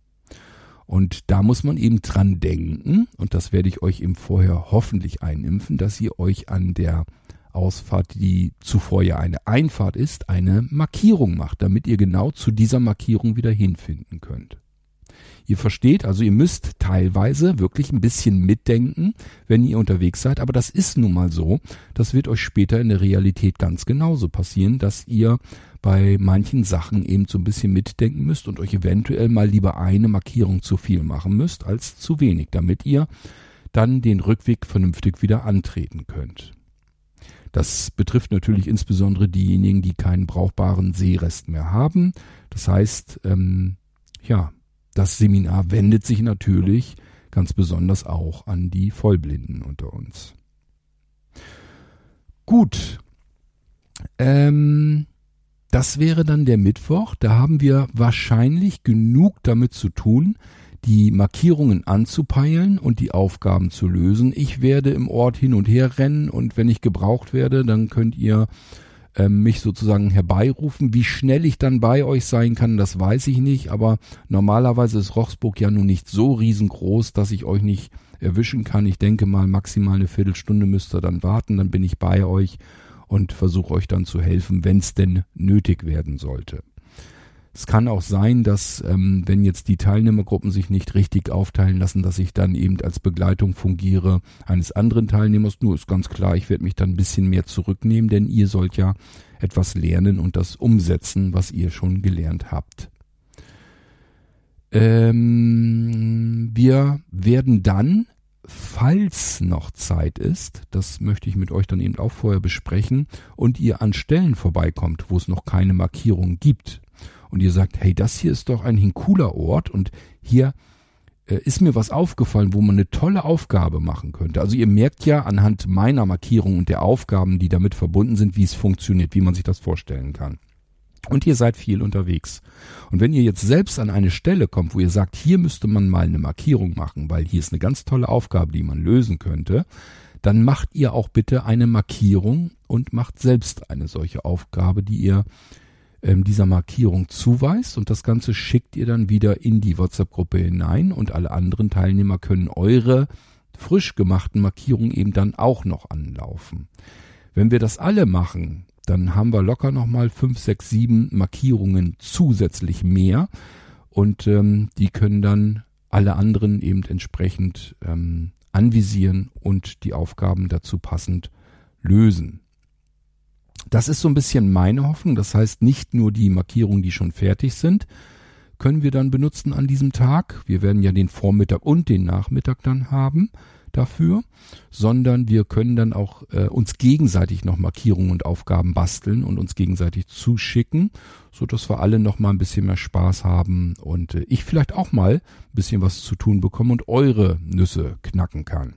Und da muss man eben dran denken, und das werde ich euch eben vorher hoffentlich einimpfen, dass ihr euch an der Ausfahrt, die zuvor ja eine Einfahrt ist, eine Markierung macht, damit ihr genau zu dieser Markierung wieder hinfinden könnt. Ihr versteht, also ihr müsst teilweise wirklich ein bisschen mitdenken, wenn ihr unterwegs seid, aber das ist nun mal so, das wird euch später in der Realität ganz genauso passieren, dass ihr bei manchen Sachen eben so ein bisschen mitdenken müsst und euch eventuell mal lieber eine Markierung zu viel machen müsst als zu wenig, damit ihr dann den Rückweg vernünftig wieder antreten könnt. Das betrifft natürlich insbesondere diejenigen, die keinen brauchbaren Sehrest mehr haben. Das heißt, ähm, ja, das Seminar wendet sich natürlich ganz besonders auch an die Vollblinden unter uns. Gut, ähm, das wäre dann der Mittwoch. Da haben wir wahrscheinlich genug damit zu tun, die Markierungen anzupeilen und die Aufgaben zu lösen. Ich werde im Ort hin und her rennen und wenn ich gebraucht werde, dann könnt ihr äh, mich sozusagen herbeirufen. Wie schnell ich dann bei euch sein kann, das weiß ich nicht, aber normalerweise ist Rochsburg ja nun nicht so riesengroß, dass ich euch nicht erwischen kann. Ich denke mal, maximal eine Viertelstunde müsst ihr dann warten, dann bin ich bei euch und versuche euch dann zu helfen, wenn es denn nötig werden sollte. Es kann auch sein, dass ähm, wenn jetzt die Teilnehmergruppen sich nicht richtig aufteilen lassen, dass ich dann eben als Begleitung fungiere eines anderen Teilnehmers. Nur ist ganz klar, ich werde mich dann ein bisschen mehr zurücknehmen, denn ihr sollt ja etwas lernen und das umsetzen, was ihr schon gelernt habt. Ähm, wir werden dann, falls noch Zeit ist, das möchte ich mit euch dann eben auch vorher besprechen, und ihr an Stellen vorbeikommt, wo es noch keine Markierung gibt und ihr sagt, hey, das hier ist doch ein cooler Ort und hier äh, ist mir was aufgefallen, wo man eine tolle Aufgabe machen könnte. Also ihr merkt ja anhand meiner Markierung und der Aufgaben, die damit verbunden sind, wie es funktioniert, wie man sich das vorstellen kann. Und ihr seid viel unterwegs. Und wenn ihr jetzt selbst an eine Stelle kommt, wo ihr sagt, hier müsste man mal eine Markierung machen, weil hier ist eine ganz tolle Aufgabe, die man lösen könnte, dann macht ihr auch bitte eine Markierung und macht selbst eine solche Aufgabe, die ihr ähm, dieser Markierung zuweist. Und das Ganze schickt ihr dann wieder in die WhatsApp-Gruppe hinein und alle anderen Teilnehmer können eure frisch gemachten Markierungen eben dann auch noch anlaufen. Wenn wir das alle machen, dann haben wir locker nochmal fünf, sechs, sieben Markierungen zusätzlich mehr und ähm, die können dann alle anderen eben entsprechend ähm, anvisieren und die Aufgaben dazu passend lösen. Das ist so ein bisschen meine Hoffnung, das heißt nicht nur die Markierungen, die schon fertig sind, können wir dann benutzen an diesem Tag. Wir werden ja den Vormittag und den Nachmittag dann haben. dafür, sondern wir können dann auch äh, uns gegenseitig noch Markierungen und Aufgaben basteln und uns gegenseitig zuschicken, so dass wir alle noch mal ein bisschen mehr Spaß haben und äh, ich vielleicht auch mal ein bisschen was zu tun bekomme und eure Nüsse knacken kann.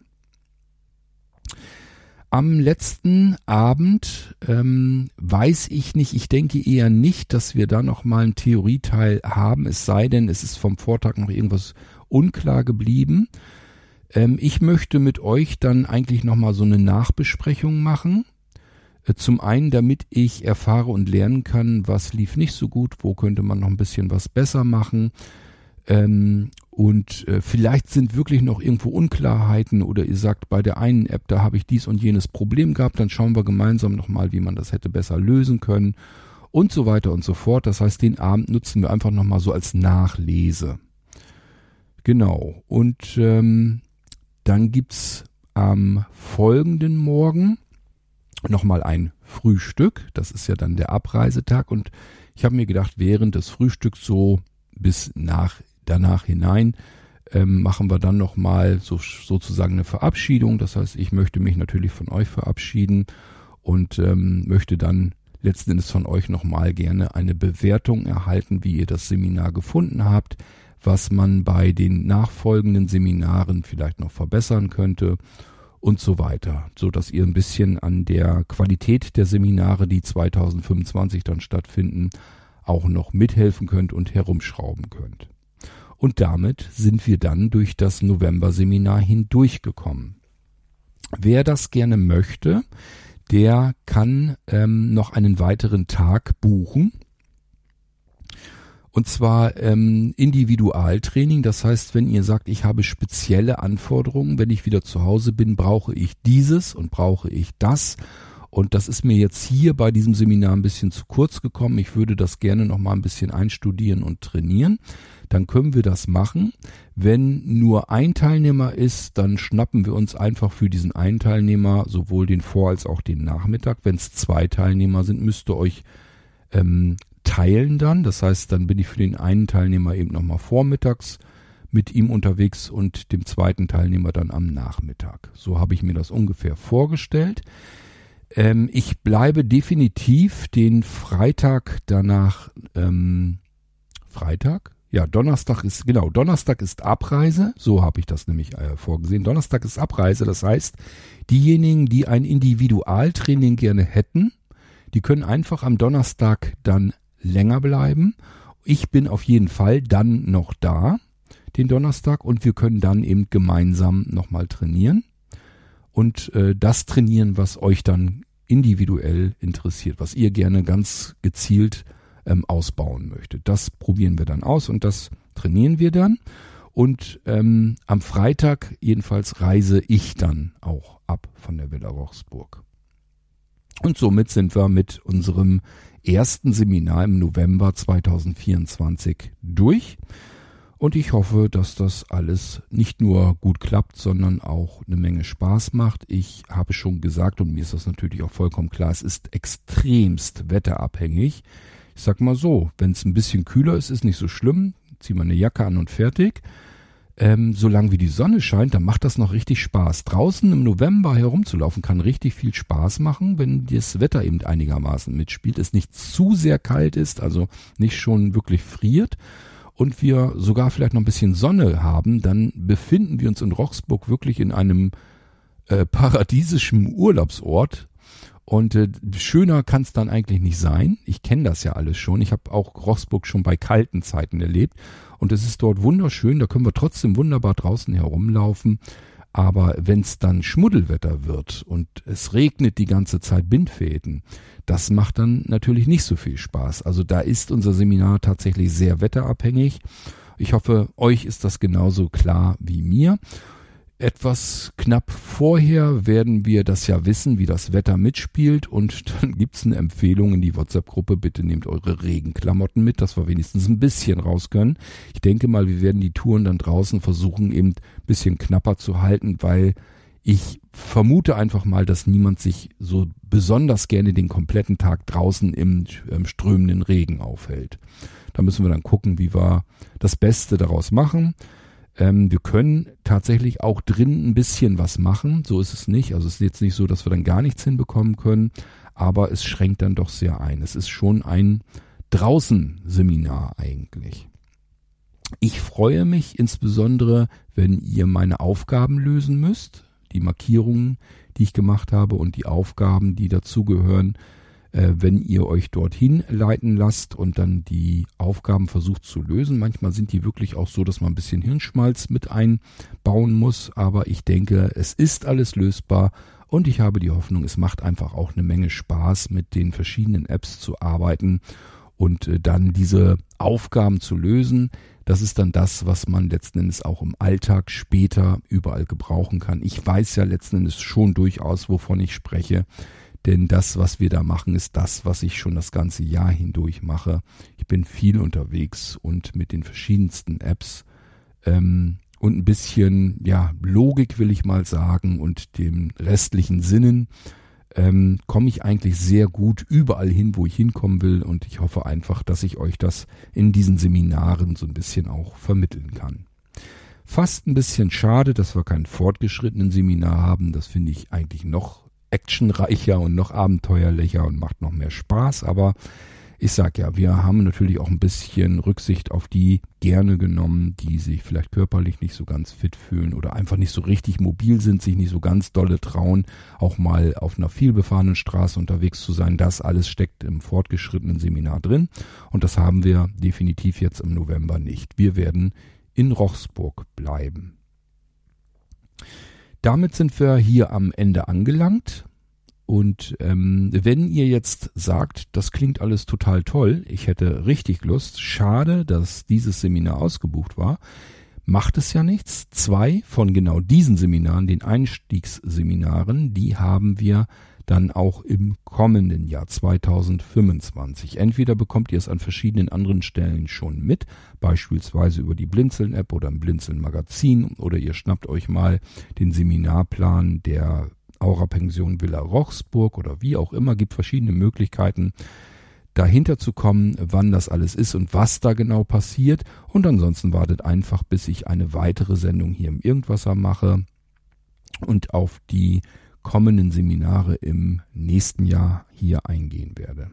Am letzten Abend ähm, weiß ich nicht, ich denke eher nicht, dass wir da noch mal einen Theorieteil haben, es sei denn, es ist vom Vortag noch irgendwas unklar geblieben. Ähm, ich möchte mit euch dann eigentlich noch mal so eine Nachbesprechung machen. Äh, zum einen, damit ich erfahre und lernen kann, was lief nicht so gut, wo könnte man noch ein bisschen was besser machen. Ähm, und äh, vielleicht sind wirklich noch irgendwo Unklarheiten oder ihr sagt, bei der einen App, da habe ich dies und jenes Problem gehabt, dann schauen wir gemeinsam nochmal, wie man das hätte besser lösen können und so weiter und so fort. Das heißt, den Abend nutzen wir einfach nochmal so als Nachlese. Genau, und ähm, dann gibt's am folgenden Morgen nochmal ein Frühstück, das ist ja dann der Abreisetag und ich habe mir gedacht, während des Frühstücks so bis nach danach hinein ähm, machen wir dann nochmal so, sozusagen eine Verabschiedung. Das heißt, ich möchte mich natürlich von euch verabschieden und ähm, möchte dann letzten Endes von euch nochmal gerne eine Bewertung erhalten, wie ihr das Seminar gefunden habt, was man bei den nachfolgenden Seminaren vielleicht noch verbessern könnte und so weiter, so dass ihr ein bisschen an der Qualität der Seminare, die zwanzig fünfundzwanzig dann stattfinden, auch noch mithelfen könnt und herumschrauben könnt. Und damit sind wir dann durch das November-Seminar hindurchgekommen. Wer das gerne möchte, der kann ähm, noch einen weiteren Tag buchen. Und zwar ähm, Individualtraining. Das heißt, wenn ihr sagt, ich habe spezielle Anforderungen, wenn ich wieder zu Hause bin, brauche ich dieses und brauche ich das. Und das ist mir jetzt hier bei diesem Seminar ein bisschen zu kurz gekommen. Ich würde das gerne noch mal ein bisschen einstudieren und trainieren. Dann können wir das machen. Wenn nur ein Teilnehmer ist, dann schnappen wir uns einfach für diesen einen Teilnehmer sowohl den Vor- als auch den Nachmittag. Wenn es zwei Teilnehmer sind, müsst ihr euch ähm, teilen dann. Das heißt, dann bin ich für den einen Teilnehmer eben nochmal vormittags mit ihm unterwegs und dem zweiten Teilnehmer dann am Nachmittag. So habe ich mir das ungefähr vorgestellt. Ähm, ich bleibe definitiv den Freitag danach, ähm, Freitag? Ja, Donnerstag ist, genau, Donnerstag ist Abreise, so habe ich das nämlich äh, vorgesehen. Donnerstag ist Abreise, das heißt, diejenigen, die ein Individualtraining gerne hätten, die können einfach am Donnerstag dann länger bleiben. Ich bin auf jeden Fall dann noch da, den Donnerstag, und wir können dann eben gemeinsam nochmal trainieren und äh, das trainieren, was euch dann individuell interessiert, was ihr gerne ganz gezielt ähm, ausbauen möchtet. Das probieren wir dann aus und das trainieren wir dann. Und ähm, am Freitag jedenfalls reise ich dann auch ab von der Villa Rochsburg. Und somit sind wir mit unserem ersten Seminar im November zwanzig vierundzwanzig durch. Und ich hoffe, dass das alles nicht nur gut klappt, sondern auch eine Menge Spaß macht. Ich habe schon gesagt, und mir ist das natürlich auch vollkommen klar, es ist extremst wetterabhängig. Ich sag mal so, wenn es ein bisschen kühler ist, ist nicht so schlimm. Zieh mal eine Jacke an und fertig. Ähm, solange wie die Sonne scheint, dann macht das noch richtig Spaß. Draußen im November herumzulaufen kann richtig viel Spaß machen, wenn das Wetter eben einigermaßen mitspielt, es nicht zu sehr kalt ist, also nicht schon wirklich friert und wir sogar vielleicht noch ein bisschen Sonne haben, dann befinden wir uns in Rochsburg wirklich in einem äh, paradiesischen Urlaubsort. Und äh, schöner kann es dann eigentlich nicht sein. Ich kenne das ja alles schon. Ich habe auch Rochsburg schon bei kalten Zeiten erlebt. Und es ist dort wunderschön. Da können wir trotzdem wunderbar draußen herumlaufen. Aber wenn es dann Schmuddelwetter wird und es regnet die ganze Zeit Bindfäden, das macht dann natürlich nicht so viel Spaß. Also da ist unser Seminar tatsächlich sehr wetterabhängig. Ich hoffe, euch ist das genauso klar wie mir. Etwas knapp vorher werden wir das ja wissen, wie das Wetter mitspielt, und dann gibt's eine Empfehlung in die WhatsApp-Gruppe, bitte nehmt eure Regenklamotten mit, dass wir wenigstens ein bisschen raus können. Ich denke mal, wir werden die Touren dann draußen versuchen, eben ein bisschen knapper zu halten, weil ich vermute einfach mal, dass niemand sich so besonders gerne den kompletten Tag draußen im, im strömenden Regen aufhält. Da müssen wir dann gucken, wie wir das Beste daraus machen. Ähm, wir können tatsächlich auch drin ein bisschen was machen, so ist es nicht. Also es ist jetzt nicht so, dass wir dann gar nichts hinbekommen können, aber es schränkt dann doch sehr ein. Es ist schon ein Draußen-Seminar eigentlich. Ich freue mich insbesondere, wenn ihr meine Aufgaben lösen müsst, die Markierungen, die ich gemacht habe und die Aufgaben, die dazugehören, äh, wenn ihr euch dorthin leiten lasst und dann die Aufgaben versucht zu lösen. Manchmal sind die wirklich auch so, dass man ein bisschen Hirnschmalz mit einbauen muss, aber ich denke, es ist alles lösbar und ich habe die Hoffnung, es macht einfach auch eine Menge Spaß, mit den verschiedenen Apps zu arbeiten und äh, dann diese Aufgaben zu lösen. Das ist dann das, was man letzten Endes auch im Alltag später überall gebrauchen kann. Ich weiß ja letzten Endes schon durchaus, wovon ich spreche, denn das, was wir da machen, ist das, was ich schon das ganze Jahr hindurch mache. Ich bin viel unterwegs und mit den verschiedensten Apps ähm, und ein bisschen ja Logik will ich mal sagen und dem restlichen Sinnen ähm, komme ich eigentlich sehr gut überall hin, wo ich hinkommen will und ich hoffe einfach, dass ich euch das in diesen Seminaren so ein bisschen auch vermitteln kann. Fast ein bisschen schade, dass wir kein fortgeschrittenen Seminar haben. Das finde ich eigentlich noch actionreicher und noch abenteuerlicher und macht noch mehr Spaß, aber ich sag ja, wir haben natürlich auch ein bisschen Rücksicht auf die gerne genommen, die sich vielleicht körperlich nicht so ganz fit fühlen oder einfach nicht so richtig mobil sind, sich nicht so ganz dolle trauen, auch mal auf einer vielbefahrenen Straße unterwegs zu sein. Das alles steckt im fortgeschrittenen Seminar drin und das haben wir definitiv jetzt im November nicht. Wir werden in Rochsburg bleiben. Damit sind wir hier am Ende angelangt. Und ähm, wenn ihr jetzt sagt, das klingt alles total toll, ich hätte richtig Lust, schade, dass dieses Seminar ausgebucht war, macht es ja nichts. Zwei von genau diesen Seminaren, den Einstiegsseminaren, die haben wir dann auch im kommenden Jahr zweitausendfünfundzwanzig. Entweder bekommt ihr es an verschiedenen anderen Stellen schon mit, beispielsweise über die Blinzeln-App oder im Blinzeln-Magazin, oder ihr schnappt euch mal den Seminarplan der Aura-Pension Villa Rochsburg oder wie auch immer, gibt verschiedene Möglichkeiten, dahinter zu kommen, wann das alles ist und was da genau passiert. Und ansonsten wartet einfach, bis ich eine weitere Sendung hier im Irgendwasser mache und auf die kommenden Seminare im nächsten Jahr hier eingehen werde.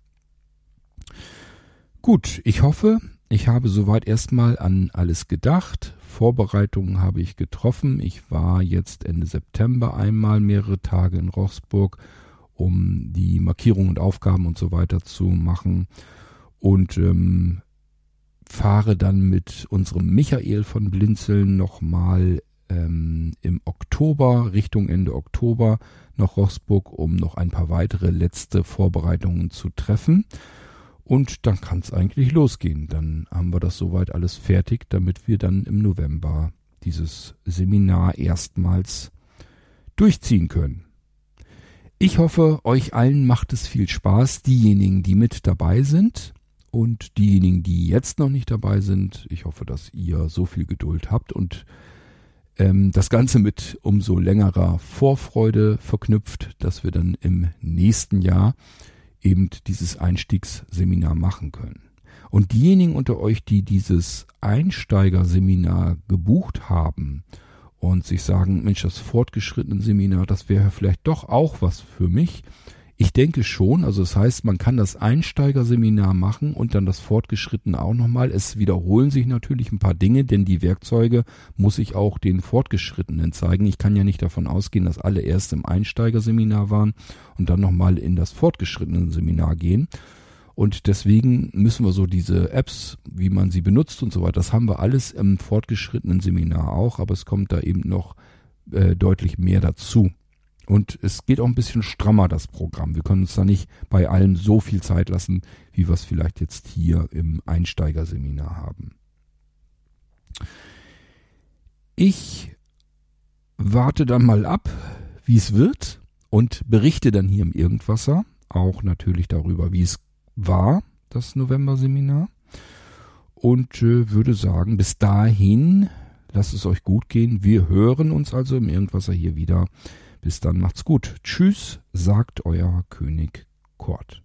Gut, ich hoffe, ich habe soweit erstmal an alles gedacht. Vorbereitungen habe ich getroffen. Ich war jetzt Ende September einmal mehrere Tage in Rochsburg, um die Markierungen und Aufgaben und so weiter zu machen und ähm, fahre dann mit unserem Michael von Blinzeln nochmal ähm, im Oktober, Richtung Ende Oktober nach Rochsburg, um noch ein paar weitere letzte Vorbereitungen zu treffen. Und dann kann es eigentlich losgehen. Dann haben wir das soweit alles fertig, damit wir dann im November dieses Seminar erstmals durchziehen können. Ich hoffe, euch allen macht es viel Spaß, diejenigen, die mit dabei sind und diejenigen, die jetzt noch nicht dabei sind. Ich hoffe, dass ihr so viel Geduld habt und ähm, das Ganze mit umso längerer Vorfreude verknüpft, dass wir dann im nächsten Jahr eben dieses Einstiegsseminar machen können. Und diejenigen unter euch, die dieses Einsteigerseminar gebucht haben und sich sagen, Mensch, das fortgeschrittene Seminar, das wäre vielleicht doch auch was für mich. Ich denke schon, also das heißt, man kann das Einsteigerseminar machen und dann das Fortgeschrittene auch nochmal. Es wiederholen sich natürlich ein paar Dinge, denn die Werkzeuge muss ich auch den Fortgeschrittenen zeigen. Ich kann ja nicht davon ausgehen, dass alle erst im Einsteigerseminar waren und dann nochmal in das fortgeschrittene Seminar gehen. Und deswegen müssen wir so diese Apps, wie man sie benutzt und so weiter, das haben wir alles im fortgeschrittenen Seminar auch, aber es kommt da eben noch äh, deutlich mehr dazu. Und es geht auch ein bisschen strammer, das Programm. Wir können uns da nicht bei allem so viel Zeit lassen, wie wir es vielleicht jetzt hier im Einsteigerseminar haben. Ich warte dann mal ab, wie es wird und berichte dann hier im Irgendwasser auch natürlich darüber, wie es war, das November-Seminar. Und äh, würde sagen, bis dahin, lasst es euch gut gehen. Wir hören uns also im Irgendwasser hier wieder. Bis dann, macht's gut. Tschüss, sagt euer König Kurt.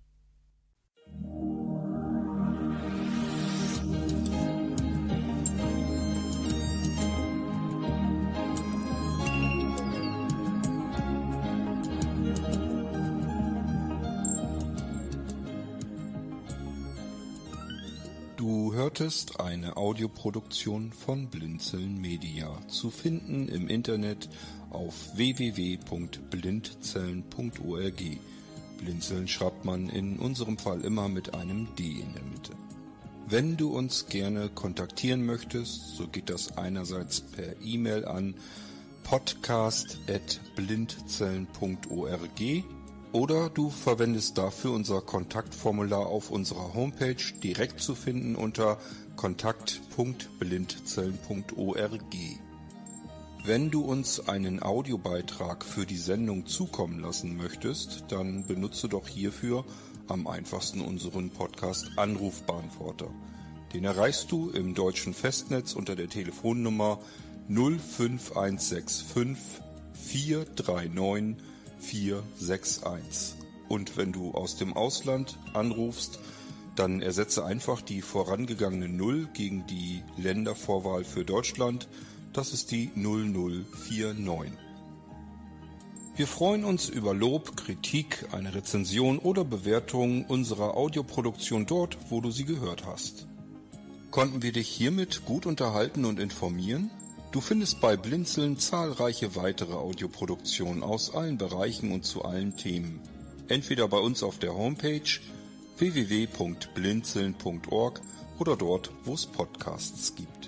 hörtest eine Audioproduktion von Blinzeln Media, zu finden im Internet auf w w w punkt blindzellen punkt org. Blinzeln schreibt man in unserem Fall immer mit einem D in der Mitte. Wenn du uns gerne kontaktieren möchtest, so geht das einerseits per E-Mail an podcast at blindzellen punkt org oder du verwendest dafür unser Kontaktformular auf unserer Homepage, direkt zu finden unter kontakt punkt blindzellen punkt org. Wenn du uns einen Audiobeitrag für die Sendung zukommen lassen möchtest, dann benutze doch hierfür am einfachsten unseren Podcast Anrufbeantworter. Den erreichst du im deutschen Festnetz unter der Telefonnummer null fünf eins sechs fünf vier drei neun vier sechs eins. Und wenn du aus dem Ausland anrufst, dann ersetze einfach die vorangegangene Null gegen die Ländervorwahl für Deutschland. Das ist die null null vier neun. Wir freuen uns über Lob, Kritik, eine Rezension oder Bewertung unserer Audioproduktion dort, wo du sie gehört hast. Konnten wir dich hiermit gut unterhalten und informieren? Du findest bei Blinzeln zahlreiche weitere Audioproduktionen aus allen Bereichen und zu allen Themen. Entweder bei uns auf der Homepage w w w punkt blinzeln punkt org oder dort, wo es Podcasts gibt.